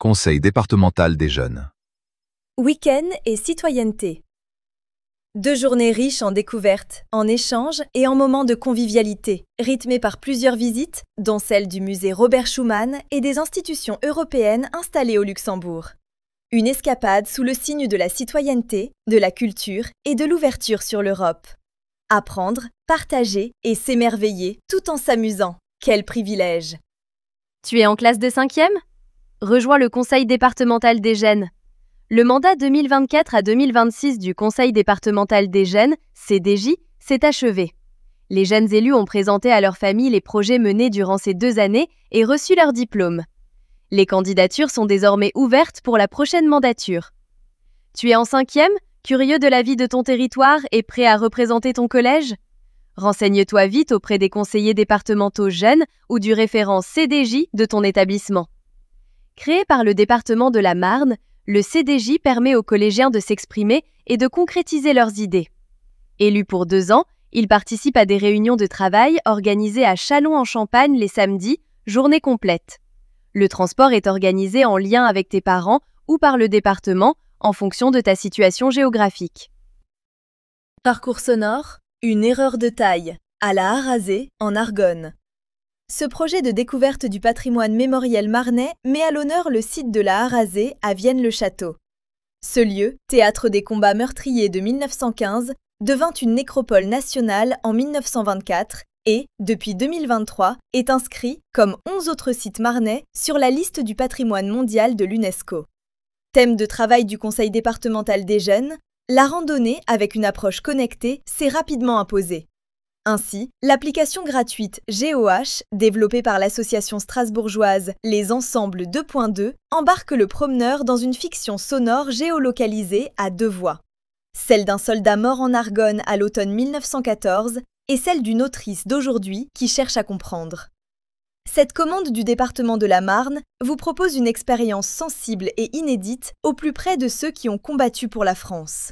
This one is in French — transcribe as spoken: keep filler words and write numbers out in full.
Conseil départemental des jeunes. Week-end et citoyenneté. Deux journées riches en découvertes, en échanges et en moments de convivialité, rythmées par plusieurs visites, dont celle du musée Robert Schuman et des institutions européennes installées au Luxembourg. Une escapade sous le signe de la citoyenneté, de la culture et de l'ouverture sur l'Europe. Apprendre, partager et s'émerveiller tout en s'amusant. Quel privilège! Tu es en classe de cinquième ? Rejoins le Conseil départemental des jeunes. Le mandat deux mille vingt-quatre à deux mille vingt-six du Conseil départemental des jeunes, C D J, s'est achevé. Les jeunes élus ont présenté à leur famille les projets menés durant ces deux années et reçu leur diplôme. Les candidatures sont désormais ouvertes pour la prochaine mandature. Tu es en cinquième, curieux de la vie de ton territoire et prêt à représenter ton collège ? Renseigne-toi vite auprès des conseillers départementaux jeunes ou du référent C D J de ton établissement. Créé par le département de la Marne, le C D J permet aux collégiens de s'exprimer et de concrétiser leurs idées. Élu pour deux ans, il participe à des réunions de travail organisées à Châlons-en-Champagne les samedis, journée complète. Le transport est organisé en lien avec tes parents ou par le département en fonction de ta situation géographique. Parcours sonore, une erreur de taille, à la Harazé, en Argonne. Ce projet de découverte du patrimoine mémoriel marnais met à l'honneur le site de la Harazé à Vienne-le-Château. Ce lieu, théâtre des combats meurtriers de mille neuf cent quinze, devint une nécropole nationale en mille neuf cent vingt-quatre et, depuis deux mille vingt-trois, est inscrit, comme onze autres sites marnais, sur la liste du patrimoine mondial de l'UNESCO. Thème de travail du Conseil départemental des jeunes, la randonnée avec une approche connectée s'est rapidement imposée. Ainsi, l'application gratuite GeoH, développée par l'association strasbourgeoise Les Ensembles deux point deux, embarque le promeneur dans une fiction sonore géolocalisée à deux voix. Celle d'un soldat mort en Argonne à l'automne mille neuf cent quatorze et celle d'une autrice d'aujourd'hui qui cherche à comprendre. Cette commande du département de la Marne vous propose une expérience sensible et inédite au plus près de ceux qui ont combattu pour la France.